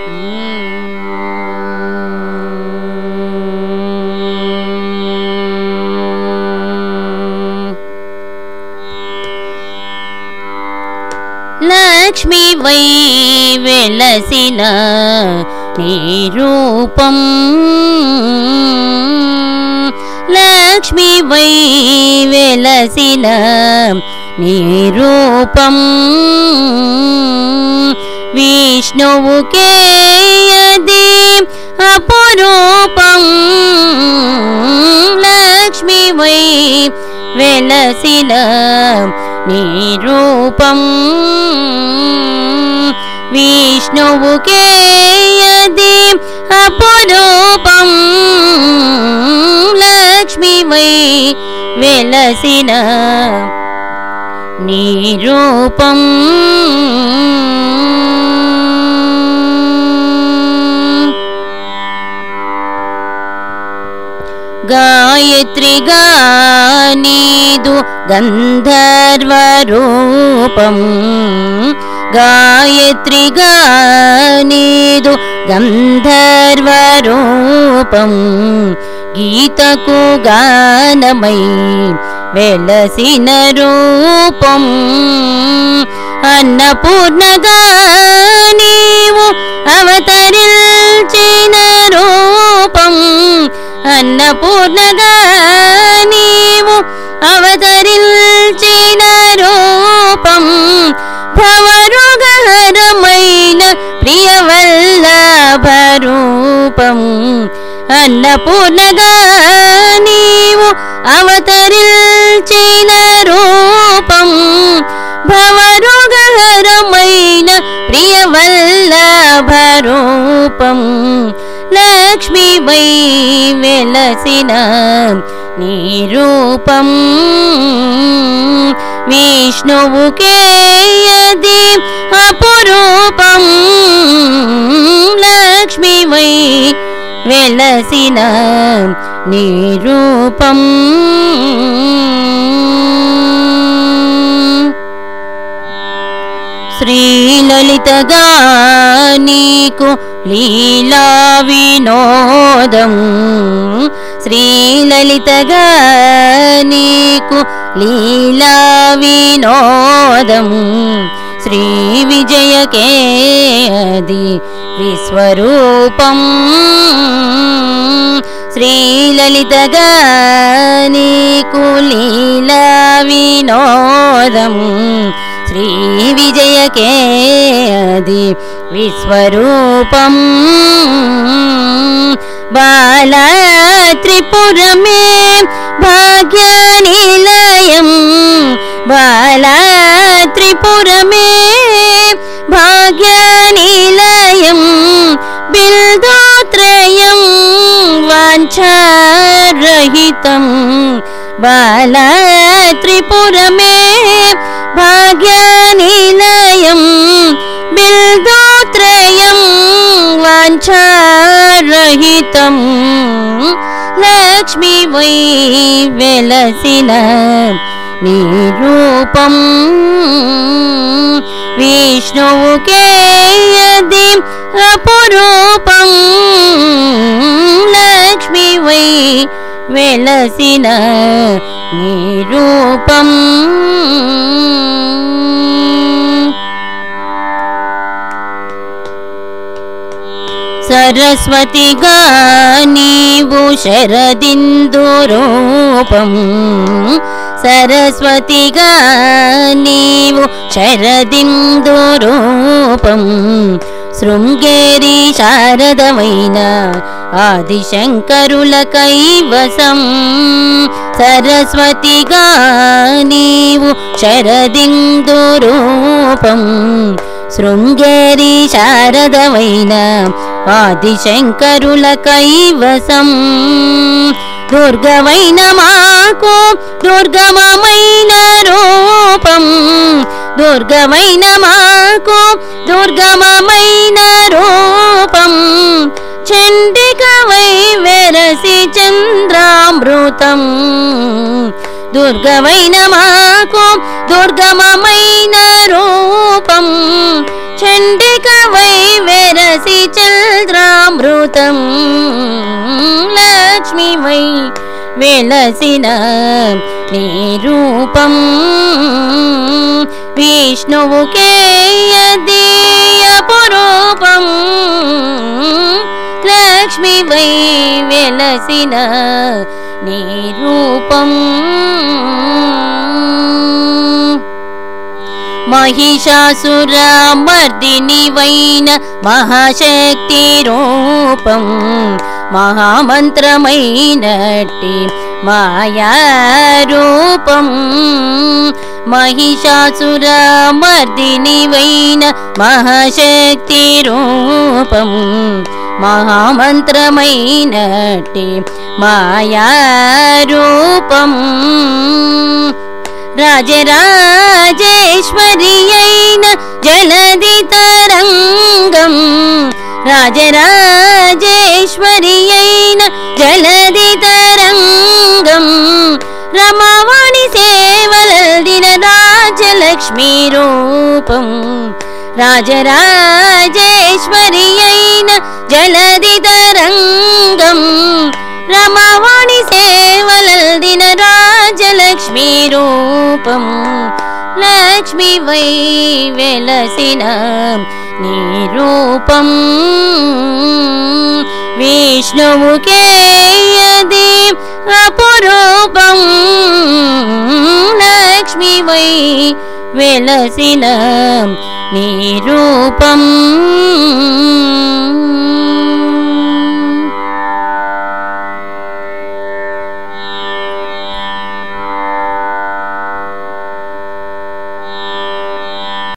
లక్ష్మీ వై వెలసిన నీ రూపం, లక్ష్మీ వై వెలసిన నీ రూపం, విష్ణువుకే అది అపురూపం. లక్ష్మీ వై వెలసిన నీ రూపం, విష్ణువుకే అది అపురూపం. లక్ష్మీ వై వెలసిన నీ రూపం. గాయత్రిగా నీదు గంధర్వ రూపం, గాయత్రిగా నీదు గంధర్వ రూపం, గీతకు గానమై వెలసిన రూపం. అన్నపూర్ణగా నీవు అవతరించిన రూపం, అన్నపూర్ణగా నీవు అవతరించిన రూపం. భవరుగహరమైన ప్రియవల్లభ రూపం, అన్నపూర్ణగా నీవు అవతరించిన రూపం. భవరుగహరమైన ప్రియవల్లభ రూపం, లక్ష్మీ వై వెలసిన నీ రూపం, విష్ణువుకే అది అపురూపం. లక్ష్మీ వై వెలసిన నీ రూపం. శ్రీలలితగా నీకు లీలా వినోదం, శ్రీలలితగా నీకు లీలా వినోదం. శ్రీ విజయకే అది విశ్వరూపం, శ్రీలలితగా నీకు లీలా వినోదం. శ్రీ విజయకే అది విశ్వరూపం. బాలా త్రిపురమే భాగ్యనిలయం, బాలా త్రిపురమే భాగ్యనిలయం. బిల్దోత్రయం వాంఛారహితం, బాలా త్రిపురమే భాగ్యనిలయం. బిల్దోత్రయం వాంఛారహితం, లక్ష్మీ వై వెలసిన నీ రూపం. విష్ణువుకే అది అపురూపం, లక్ష్మీ వై వెలసిన నీ రూపం. సరస్వతిగా నీవు శరదిందు రూపం, సరస్వతిగా నీవు శరదిందు రూపం. శృంగేరి శారదమైన ఆదిశంకరుల కైవసం, సరస్వతిగా నీవు శరదిందు రూపం. శృంగేరి శారదమైన ఆదిశంకరుల కైవసం. దుర్గమైన మాకు దుర్గమమైన రూపం, దుర్గమైన మాకు దుర్గమమైన రూపం. చండికవై వెరసి చంద్రామృతం, దుర్గమైన మాకు దుర్గమమైన రూపం. చండికవై వెరసి వెలసి చంద్రామృతం లక్ష్మీ వై వెలసిన నీ రూపం విష్ణువుకే అపురూపం లక్ష్మీ వై వెలసిన నీ రూపం మహిషాసురమర్దిని వైన మహాశక్తి రూపం మహామంత్రమైనట్టి మాయారూపం మహిషాసురమర్దిని వైన మహాశక్తి రూపం మహామంత్రమైనట్టి మాయారూపం రాజరాజేశ్వరి అయిన జలధి తరంగం రాజరాజేశ్వరి అయిన జలధి తరంగం రమవాణి సేవలదిన రాజలక్ష్మీ రూపం రాజరాజేశ్వరి అయిన జలధి తరంగం రమవాణి సేవలదిన రాజలక్ష్మీ రూపం లక్ష్మీ వై వెలసిన నీ రూపం విష్ణువుకే అది అపురూపం లక్ష్మీ వై వెలసిన నీ రూపం